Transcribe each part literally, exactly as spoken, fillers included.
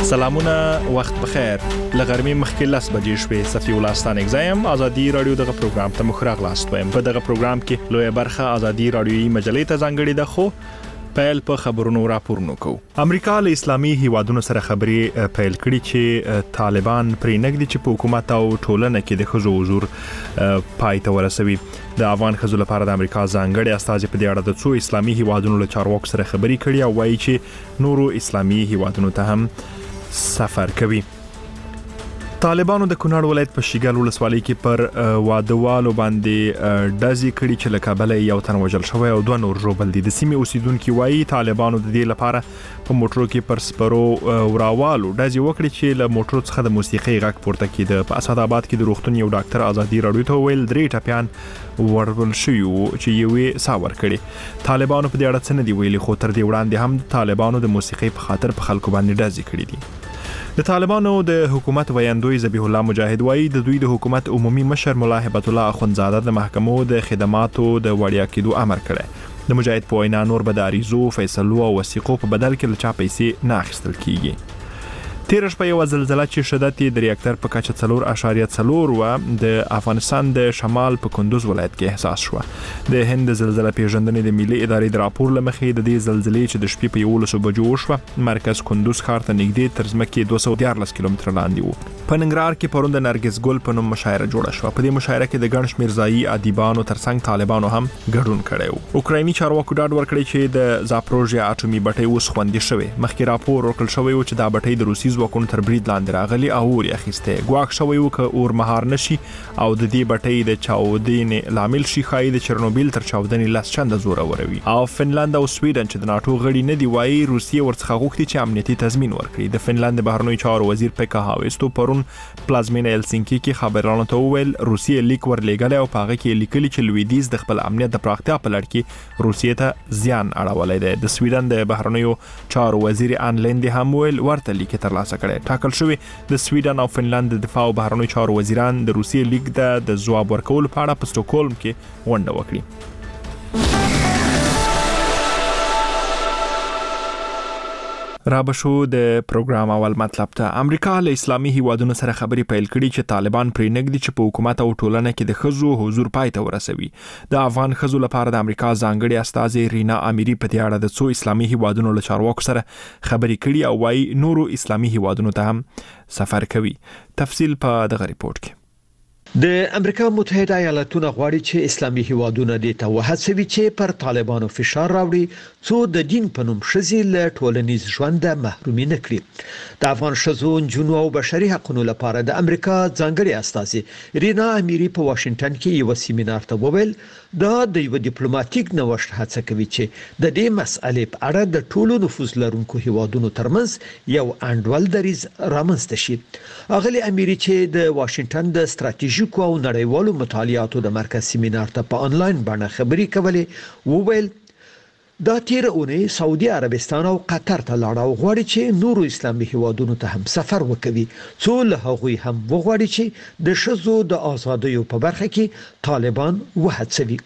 سلامونه وخت بخیر لغرمې مخکې لاس بجې شوې صفي ولستان اگزایم ازادي رادیو دغه پروګرام ته مخراغ لاست وایم په دغه پروګرام کې لوی برخه ازادي رادیوي مجلې ته ځانګړې ده خو پیل په خبرونو راپورونو کو امریکا له اسلامي هیوادونو سره خبرې پیل کړي چې طالبان پرې نګدي چې په حکومت او ټولنه کې د خزو حضور پای ته ورسوي د افغان خزو لپاره د امریکا ځانګړي استازي په دې اړه د څو اسلامي هیوادونو له چارواکو سره خبرې کړي او وایي چې نورو اسلامي هیوادونو ته هم سفر کوي. طالبانو د کونړ ولایت په شیګل ولسوالۍ کې پر وادهوالو باندې ډزې کړي چې له کابل یو تن وژل شوی او دوه نور ژوبل دي. د سیمې اوسیدونکو وایي طالبانو د دې لپاره په موټرو کې پر سپرو وراوالو ډزې وکړي چې له موټرو څخه د موسیقي غږ پورته کېده. په اسعدآباد کې د روغتون یو ډاکټر ازادي رادیو ته ویل درې ټپیان ورول شوي چې یوې ساور کړي. طالبانو په دې اړه څه نه دی ویلي خو تر دې وړاندې هم طالبانو د موسیقي په خاطر په خلکو باندې ډزې کړي دي. د طالبانو د حکومت ویاندوی ذبیح الله مجاهد وایي د دوی د حکومت عمومي مشر مولا هبت الله اخوندزاده د محکمو د خدماتو د وړیا کېدو امر کړی. د مجاهد په وینا نور به د عریضو فیصلو او وثیقو په بدل کې له چا پیسې نه اخیستل کیږي. تیر شپه یو زلزلہ چې شدت یې د ریاکټر په کچه څلور اعشاریه څلور و د افغانستان د شمال په کندوز ولایت کې احساس شو. د هند زلزلہ پیژندنې د ملي ادارې د راپور لمخې د دې زلزلې چې د شپې په یولسو بجو وشوه مرکز کندوز ښار ته نږدې تر ځمکې دوه سوه دیارلس کیلومتره لاندې و. په ننګرهار کې پرون د نرګس ګل په نوم مشاعره جوړه شوه. په دې مشاعره کې د ګڼ شمېر ځایي ادیبانو ترڅنګ طالبانو هم ګډون کړی و. اوکرایني چارواکو ډاډ ورکړی چې د زاپروژیا اټومي بټۍ اوس خوندي شوې. مخکې راپور ورکړل شوی و چې دا بټۍ د روسي ځواکونو تر برید لاندې راغلي او اور یې اخیستی. ګواښ شوی و که اور مهار نشي او د دې بټۍ د چاودنې لامل شي ښایي د چرنوبیل تر چاودنې لس چنده زوروره وي. او فنلند او سویډن چې د ناټو غړي نه دي وایي روسیې ورڅخه غوښتي چې امنیتي تضمین ورکړي. د فنلند د بهرنیو چارو وزیر پیکا هاویستو پرون پلازمینه هلسینکي کې خبرانو ته وویل روسیې لیک ورلېږلی او په هغه کې لیکلي چې لویدیځ د خپل امنیت د پراختیا په لړ کې روسیې ته زیان اړولی دی. د سویډن د بهرنیو چارو وزیر ان لیندې هم وویل ورته لیک ترلاسه کړی. ټاکل شوی د سویډن او فنلند د دفاع او بهرنیو چارو وزیران د روسیې لیک د ځواب ورکولو په اړه په سټوکهولم کې غونډه وکړي. رابشو د پروګرام اول مطلب ته امریکا له اسلامي هیوادونو سره خبرې پیل کړي چې طالبان پرې نګدي چې په حکومت او ټولنه کې د خزو حضور پای ته ورسوي. د افغان خزو لپاره د امریکا ځانګړي استازي رینا امیری په دې اړه د څو اسلامي هیوادونو له چارواکو سره خبرې کړي او وايي نورو اسلامي هیوادونو ته هم سفر کوي. تفصیل په دغه ریپورت کې. د امریکا متحده ایالاتونو غواړي چې اسلامي هیوادونه د توهڅوي چې پر طالبانو فشار راوړي څو د دین په نوم شذیل ټولنیز ژوند محرومي نه کړي. د افغان شذو جنو او بشري حقوقو لپاره د امریکا ځانګړي استازي رینا امیری په واشنگټن کې یو سیمینار ته وویل دا د یو ډیپلوماټیک نوښت هڅه کوي چې د دې مسألې په اړه د ټولو نفوذ لرونکو هیوادونو ترمنځ یو انډول دریز رامنځته شي. اغلی امیری چې د واشنگټن د ستراتیژي کو او نړیوالو مطالعاتو د مرکز سیمینار ته په انلاین باندې خبري کولې وویل دا تیر اونۍ سعودي عربستان او قطر ته لاړ او غواړي چې نورو اسلامي هیوادونو ته هم سفر وکړي څو له هغوی هم وغواړي چې د شذو د ازادیو په برخه کې طالبان وهڅوي.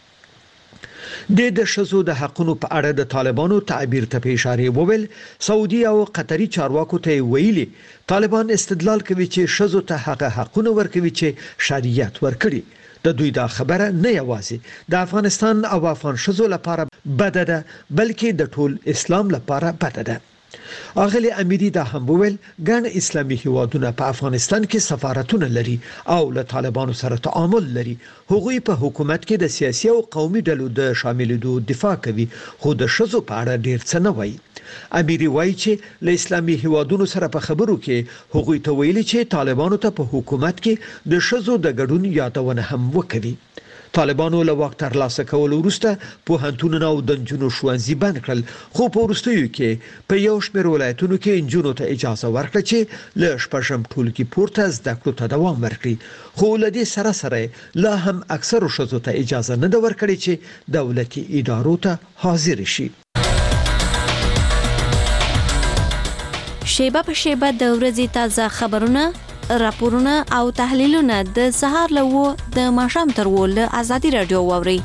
د د شذو د حقونو په اړه د طالبانو تعبیر ته په اشاره وویل سعودي او قطري چارواکو ته ویلي طالبان استدلال کوي چې شذو ته هغه حقونه ورکوي چې شریعت ورکړي. د دوی دا خبره نه یوازې د افغانستان او افغان شذو لپاره بد ده بلکې د ټول اسلام لپاره بد ده. اغلی امیری دا هم وویل ګڼ اسلامي هیوادونه په افغانستان کې سفارتونه لري او له طالبانو سره تعامل لري. هغوی په حکومت کې د سیاسي او قومي ډلو د شاملېدو دفاع کوي خو د شذو په اړه ډیر څه نه وایي. امیری وایي چې له اسلامي هیوادونو سره په خبرو کې هغوی ته ویلي چې طالبانو ته په حکومت کې د شذو د ګډون یادونه هم وکړي. طالبانو له وخت ترلاسه کولو وروسته پوهنتونونه او د نجونو ښوونځي بند کړل خو په وروستیو کې په یو شمېر ولایتونو کې نجونو ته اجازه ورکړه چې له شپږم ټولګي پورته زده کړو ته دوام ورکړي. خو له دې سره سره لا هم اکثرو ښځو ته اجازه نه ده ورکړې چې دولتي ادارو ته حاضر شي. شیبه په شیبه د ورځې تازه خبرونه راپورونه او تحلیلونه د سهار له و د ماښام تر و له ازادي رادیو واوري.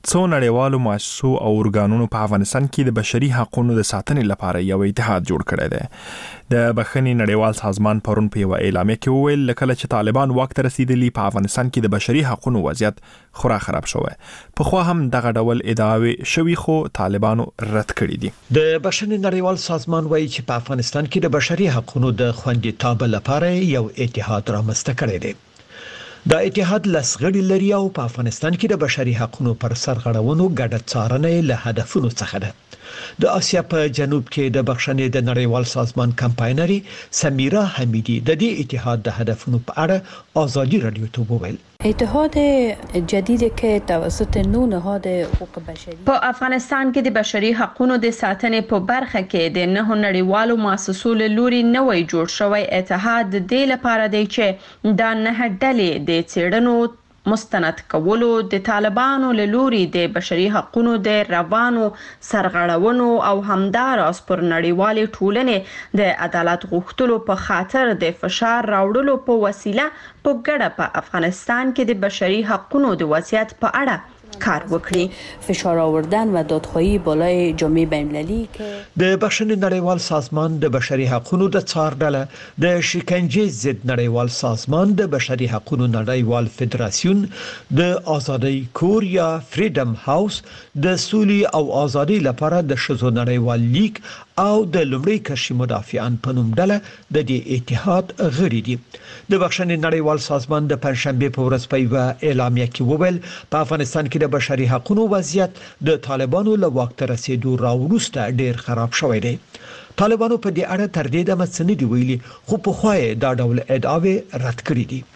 څو نړیوالو مؤسسو او ارګانونو په افغانستان کې د بشري حقوقو د ساتنې لپاره یو اتحاد جوړ کړی دی. د بخښنې نړیوال سازمان پرون په یو اعلامیه کې وویل لکه چې طالبان واک ته رسیدلی په افغانستان کې د بشري حقوقو وضعیت خورا خراب شوی. په خو هم دغه ډول ادعاوې شوی خو طالبانو رد کړی دي. د بخښنې نړیوال سازمان وایي چې په افغانستان کې د بشري حقوقو د خوندیتوب لپاره یو اتحاد رامنځته کړی دی. دا اتحاد لسغړي لري او په افغانستان کې د بشري حقوقو پر سرغړونو ګډه څارنه له هدفونو څخه ده. د آسیا په جنوب کې د بخښنې د نړیوال سازمان کمپاینري سمیرا حمیدی د دې اتحاد د هدفونو په اړه آزادي رادیو ته وویل. اتحاد جدیدی که توسط نو نهاد حقوق بشری په افغانستان کې د بشري حقوقو د ساتنې په برخه کې د نه نړیوالو مؤسسو له لوري نوې جوړ شوی اتحاد د دې لپاره دی چې دا نه ډلې د څېړنو مستند کولو د طالبانو له لوري د بشري حقوقو د روانو سرغړونو او همداراز پر نړیوالې ټولنې د عدالت غوښتلو په خاطر د فشار راوړلو په وسیله په ګډه په افغانستان کې د بشري حقوقو د وضعیت په اړه کار وکړي. فشار آوردن و دادخواهی بالای جامعه بین‌المللی که د بخښنې نړیوال سازمان د بشري حقوقو د څار ډله د شکنجې ضد نړیوال سازمان د بشري حقوقو نړیوال فدراسیون د ازادۍ کور یا فریډم هاوس د سولې او ازادۍ لپاره د شذو نړیوال لیگ او د لومړي کرښې مدافعان په نوم ډله د دې اتحاد غړي دي. د بخښنې نړیوال سازمان د پنځشنبه په ورځ په یو اعلامیه کې وویل په افغانستان کې د بشري حقوقو وضعیت د طالبانو له واک ته رسیدو راوروسته ډیر خراب شوی دی. طالبانو په دې اړه تر دې دمه څه نه دی ویلي خو په خوای دا ډول ادعاوې رد کړې دي.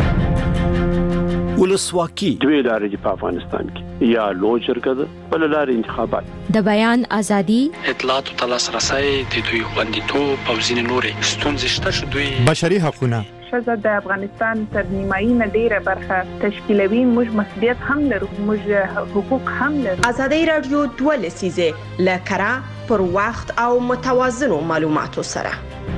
ولسواکي دوی لارې په افغانستان کې یا لوی جرګه ده بل لارې انتخابات د بیان ازادي اطلاعات او لاسرسي د دوی خوندیتوب او ځینې نورې ستونزې شته چې دوی بشري حقوقونه شزه د افغانستان تر نیمایي نه ډیره برخه تشکیلوي. موږ مسؤلیت هم لرو، موږ حقوق هم لرو. ازادي رادیو دوه لسیزه لکرا پر وخت او متوازنو معلوماتو سره.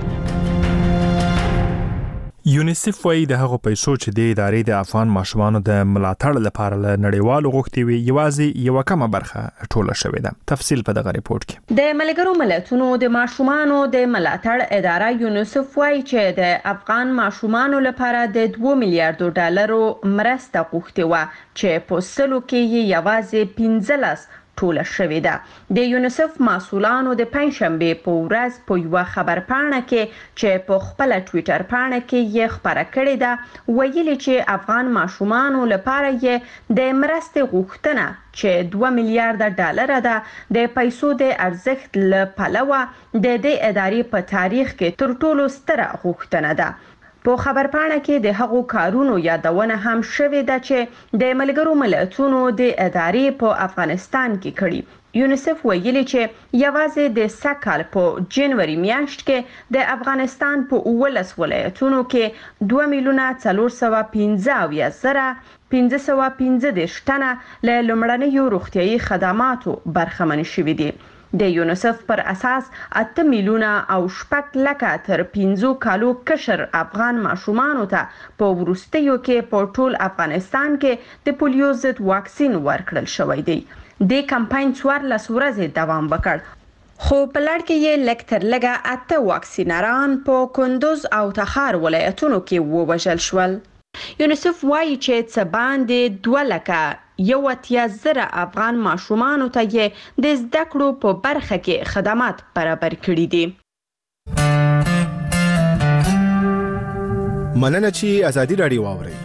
یونیسف وايي د هغو پیسو چې د ادارې د افغان ماشومانو د ملاتړ لپاره له نړیوالو غوښتي وي یوازې یو کمه برخه ټوله شوې ده. تفصیل په دغه ریپورت کې. د ملګرو ملتونو د ماشومانو د ملاتړ اداره یونیسف وايي چې د افغان ماشومانو لپاره د دوه میلیارډ ډالرو مرسته غوښتي و چې په سلو کې یوازې پنځلس ټوله شوې ده. د یونیسف مسؤلانو د پنځشنبه په ورځ په یو خبرپاڼه کې چې په خپل ټوئیټر پاڼه کې یې خبره کړې ده ویلي چې افغان ماشومانو لپاره یې د مرستې غوښتنه چې دوه میلیارډ ډالر ده د پیسو د ارزښت له پلوه د دې ادارې په تاریخ کې تر ټولو ستره غوښتنه ده. په خبرپاڼه کې د هغو کارونو یادونه هم شوې ده چې د ملګرو ملتونو د ادارې په افغانستان کې کړي. یونیسف ویلي چې یوازې د سکهال په جنوري میاشت کې د افغانستان په اولس ولایتونو کې دوه میلیونه څلور سوه پنځه اویا زره پنځه سوه پنځه دېرش تنه له لومړنیو روغتیايي خدماتو برخمن شوي دي. د یونیسف پر اساس اته میلیونه او شپږ لکه تر پنځو کالو کشر افغان ماشومانو ته په وروستیو کې په ټول افغانستان کې د پولیو ضد واکسین ورکړل شوی دی. د کمپاین څوارلس ورځې دوام وکړ خو په لړ کې یې لږ تر لږه اته واکسینران په کندوز او تخار ولایتونو کې ووژل شول. یونیسف وایي چې څه باندې دوه لکه یو اتیا زره افغان ماشومانو ته یې د زده کړو په برخه کې خدمات برابر کړي دي. مننه چې ازادي رادیو واوري.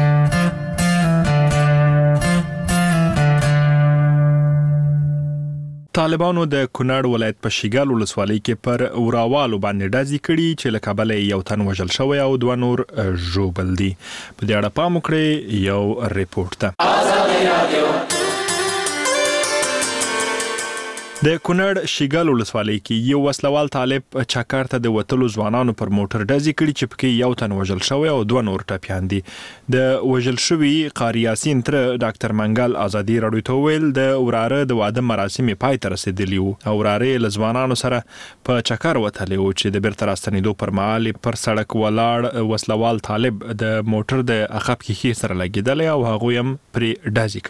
طالبانو د کونړ ولایت په شیګل ولسوالۍ کې پر اوراوالو باندې ډزې کړي چې له کبله یو تن وژل شوی او دوه نور ژوبل دي. په دې اړه پام وکړئ یو ریپورت ته. ازادي رادیو د کونړ شیګل ولسوالۍ کې یو وسلوال طالب چکر ته د وتلو ځوانانو پر موټر ډزې کړي چې پکې یو تن وژل شوی او دوه نور ټپیان دي. د وژل شوي قاری یاسین تر ډاکټر منګل ازادي رادیو ته ویل د وراره د واده مراسم پای ته رسیدلی وو او وراره له ځوانانو سره په چکر وتلی و چې د بیرته راستنېدو پر مهال پر سړک ولاړ وسلوال طالب د موټر د عقب ښیښې سره لګېدلی او هغوی هم پرې ډزې کړي دي.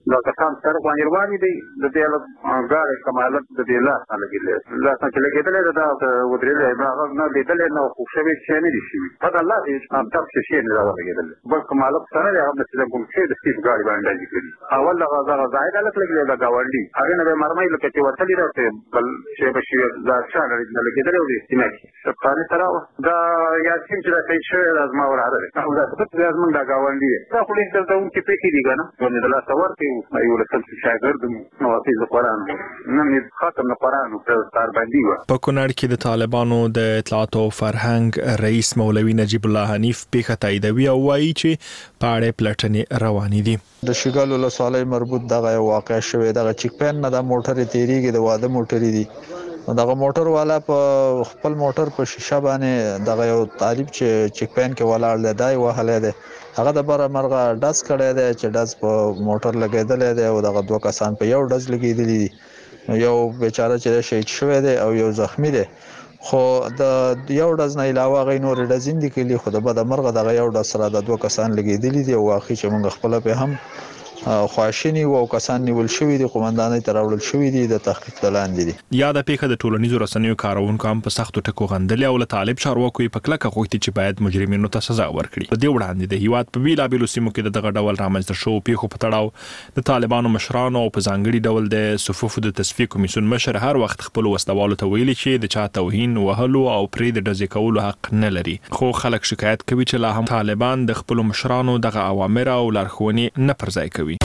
دا کسان سره باندې روانې دي د دې له ګاړې کمالت د دې لاس نه لګېدلی لاس نه چې لګېدلی ده دا ودرېدلی هغه نه لیدلی نه خو شوی شی نه دي شوي پته الله دې همدغه چې شی نه ده ولګېدلی بل کمالت څه نه دی هغه چې د کوم شی د سیف ګاډي باندې ډزې کړي اول دغه دغه زاهد هلک لګېدلی د ګاونډي هغې نه به یې مرمۍ لکه چې وتلي ده چې بل شی به شي دا چا نه لګېدلی و دې سیمه کې سبقانې ته راوه دا یاسین چې دا شهید شوی دا زما وراره دی او دا دا زمونږ دا ګاونډي دی دا خو ډېر دردونکې پېښې دي که نه ونې د لاسه ورکړې وو یولسم شاګرد نو حافظ قرآن نن یې ختم د قرآن په ساربندي وه. په کونړ کې د طالبانو د اطلاعات او فرهنګ رئیس مولوي نجیب الله حنیف پیښه تاییدوي او وایي چې په اړه پلټنې روانې دي. د شګل ولسوالۍ مربوط دغه واقع شوی دغه چیک پین نه د موټر تیریږي د واده موټر دي دغه موټر والا په خپل موټر په شیشه باندې دغه یو طالب چې چیک پین کې ولاړ دی دای وهلی دی هغه د بره مرغه ډز کړی دی چې ډز په موټر لګېدلی دی او دغه دوه کسان په یو ډز لګېدلي دي یو بیچاره چې شهید شوی دی او یو زخمی دی خو د یو ډز نه علاوه هغې نورې ډزې دي کړي خو د بده مرغه دغه یو ډز سره د دوه کسان لګېدلي دي او واقعي چې موږ خپله پې هم خواشینی او کسان نیول شوی دي قومندانۍ ته راوړل شوی دي د تحقیق د لاندې دي. یاده پیښه د ټولنیزو رسنیو کارونکو هم په سختو ټکو غندلې او له طالب چارواکو یې په کلکه غوښتي چې باید مجرمینو ته سزا ورکړي. په دې وړاندې د هیواد په بیلابیلو سیمو کې د دغه ډول رامنځته شوو پیښو په تړاو د طالبانو مشرانو او په ځانګړي ډول د صفوفو د تصفیې کمیسیون مشر هر وخت خپل وسلوالو ته ویلي چې د چا توهین وهلو او پرې د ډزې کولو حق نه لري خو خلک شکایت کوي چې لا هم طالبان د خپل مشرانو دغه اوامر او لارښوونې نه پرځای کوي.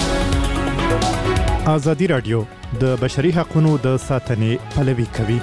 ازادي رادیو د بشري حقوقو د ساتنې پلوي کوي.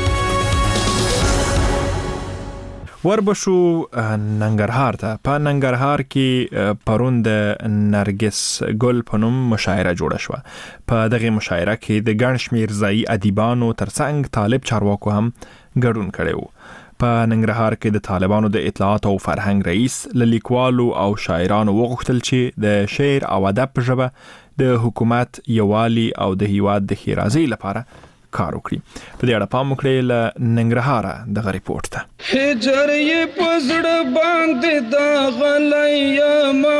وربشو ننګرهار ته په ننګرهار کې پرون د نرګس ګل په نوم مشاعره جوړه شوه. په دغه مشاعره کې د ګڼ شمېر ځایي ادیبانو ترڅنګ طالب چارواکو هم ګډون کړی و. په ننګرهار کې د طالبانو د اطلاعات او فرهنګ رئیس له لیکوالو او شاعرانو وغوښتل چې د شعر او ادب په ژبه د حکومت یووالي او د هیواد د ښېرازۍ لپاره کار وکړي. په دې اړه پام وکړئ له ننګرهاره دغه ریپورټ ته. هجر یې په زړه باندې دا غلیا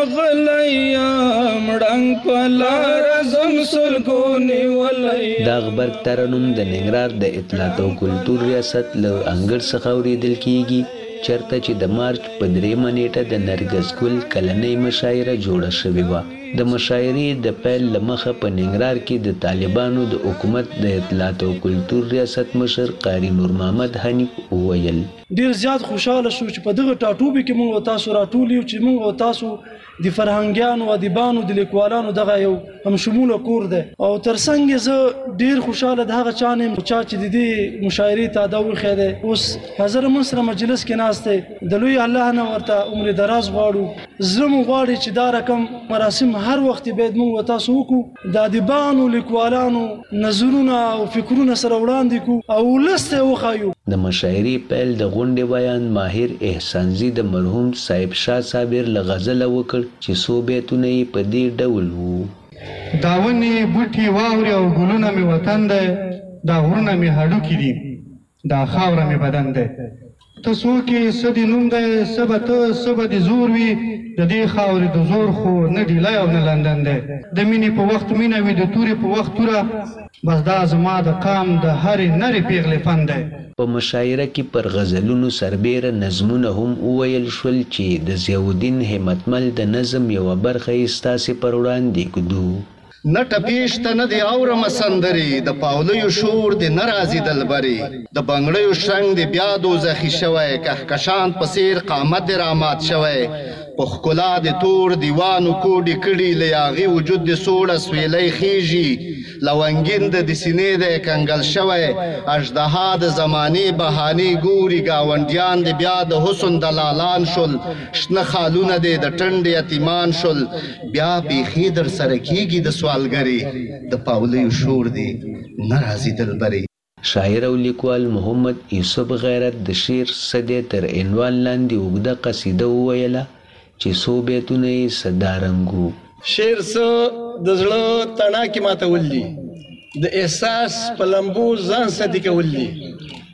مغلیا مړنګ په لاره زم سلګو نیولیا. دا خبر ترنم د ننګرهار د اطلاعات او کلتور ریاست له انګړ څخه اورېدل کیږي چرته چې د مارچ په درېیمه نیټه د نرګس ګل کلنۍ مشاعره جوړه شوې وه. د مشاعرې د پیل له مخه په ننګرهار کې د طالبانو د حکومت د اطلاعات او کلتور ریاست مشر قاری نور محمد حنیف وویل ډیر زیات خوشاله شو چې په دغه ټاټوبي کې موږ تاسو راټولیو چې موږ تاسو د فرهنګیانو ادیبانو د لیکوالانو دغه یو هم شموله کور دی او ترڅنګ زه ډیر خوشاله د هغه چا نه چا چې د دې مشاعرې ته دا وخی دی اوس حاضر من سره مجلس کې ناست دی د لوی الله نه ورته عمر دراز غواړو زه مو غواړي چې دا رقم مراسم هر وخت باید موږ تاسو وکړو د ادیبانو لیکوالانو نظرونه او فکرونه سره وړاندې کو او لسته وخایو. د مشاعرې پیل د غونډې بیان ماهر احسانزي د مرحوم صاحب شاه صابر له غزله وکړ چې څو بیتونه یې په دې ډول وو. دا ونې بوټي واورې او ګلونه مې وطن دی دا غرونه مې هډوکي دي دا خاوره مې بدن دی ته څوک یې څه دې نوم دی څه به ته څه به دې زور وي د دې خاورې د زور خو نه ډیلی او نه لندن دی د مینې په وخت مینه وي د تورې په وخت توره بس دا زما د قام د هرې نرې پیغلې فن دی. په مشاعره کې پر غزلونو سربیره نظمونه هم وویل شول چې د ضیاءالدین همتمل د نظم یوه برخه یې ستاسې پر وړاندې ږدو. نه ټپیش ته نه دی اورم سندرې د پاولیو شور دی نه راځي دلبرې د بنګړیو شرنګ دی بیا دوزخي شوی کهکشان په څېر قامت دی رامات شوی په ښکلا د تور دیوانو کوډې کړي له یاغي وجود د سوړه سویلی خیږي لونګین د د سینې دی کنګل شوی اژدها د زمانې بهانې ګوري ګاونډیان د بیا د حسن دلالان شول شنه خالونه دی د ټنډ یتیمان شول بیا بیخي در سره کیږي د سوالګرې د پاولیو شور دی نه راځي دلبرې. شاعر او لیکوال محمد یوسف غیرت د شعر صدې تر عنوان لاندې اوږده قصیده وویله چې څو بیتونه یې صدارنګو. شعر څه د زړه تڼاکې ماتول دي د احساس په لمبو ځان صدي کول دي